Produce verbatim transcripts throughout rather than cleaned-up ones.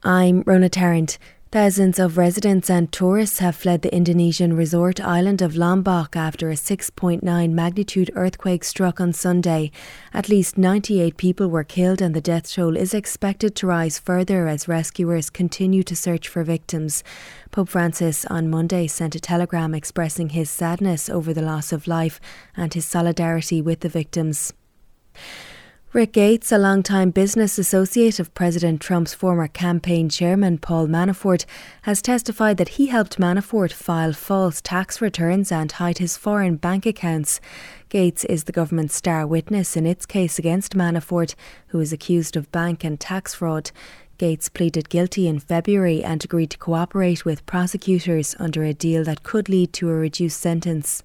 I'm Rona Tarrant. Thousands of residents and tourists have fled the Indonesian resort island of Lombok after a six point nine magnitude earthquake struck on Sunday. At least ninety-eight people were killed and the death toll is expected to rise further as rescuers continue to search for victims. Pope Francis on Monday sent a telegram expressing his sadness over the loss of life and his solidarity with the victims. Rick Gates, a longtime business associate of President Trump's former campaign chairman Paul Manafort, has testified that he helped Manafort file false tax returns and hide his foreign bank accounts. Gates is the government's star witness in its case against Manafort, who is accused of bank and tax fraud. Gates pleaded guilty in February and agreed to cooperate with prosecutors under a deal that could lead to a reduced sentence.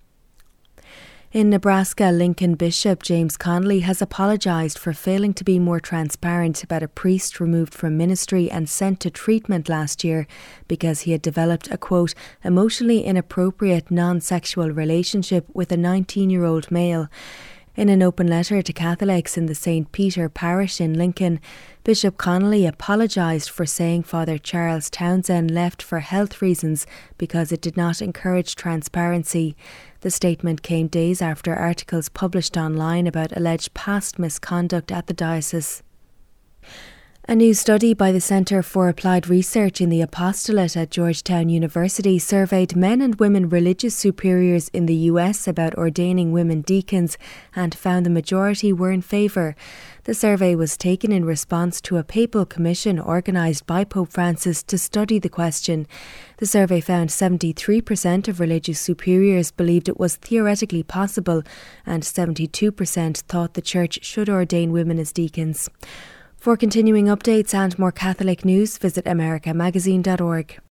In Nebraska, Lincoln Bishop James Connolly has apologised for failing to be more transparent about a priest removed from ministry and sent to treatment last year because he had developed a, quote, emotionally inappropriate non-sexual relationship with a nineteen-year-old male. In an open letter to Catholics in the Saint Peter Parish in Lincoln, Bishop Connolly apologised for saying Father Charles Townsend left for health reasons because it did not encourage transparency. The statement came days after articles published online about alleged past misconduct at the diocese. A new study by the Centre for Applied Research in the Apostolate at Georgetown University surveyed men and women religious superiors in the U S about ordaining women deacons and found the majority were in favour. The survey was taken in response to a papal commission organised by Pope Francis to study the question. The survey found seventy-three percent of religious superiors believed it was theoretically possible and seventy-two percent thought the Church should ordain women as deacons. For continuing updates and more Catholic news, visit america magazine dot org.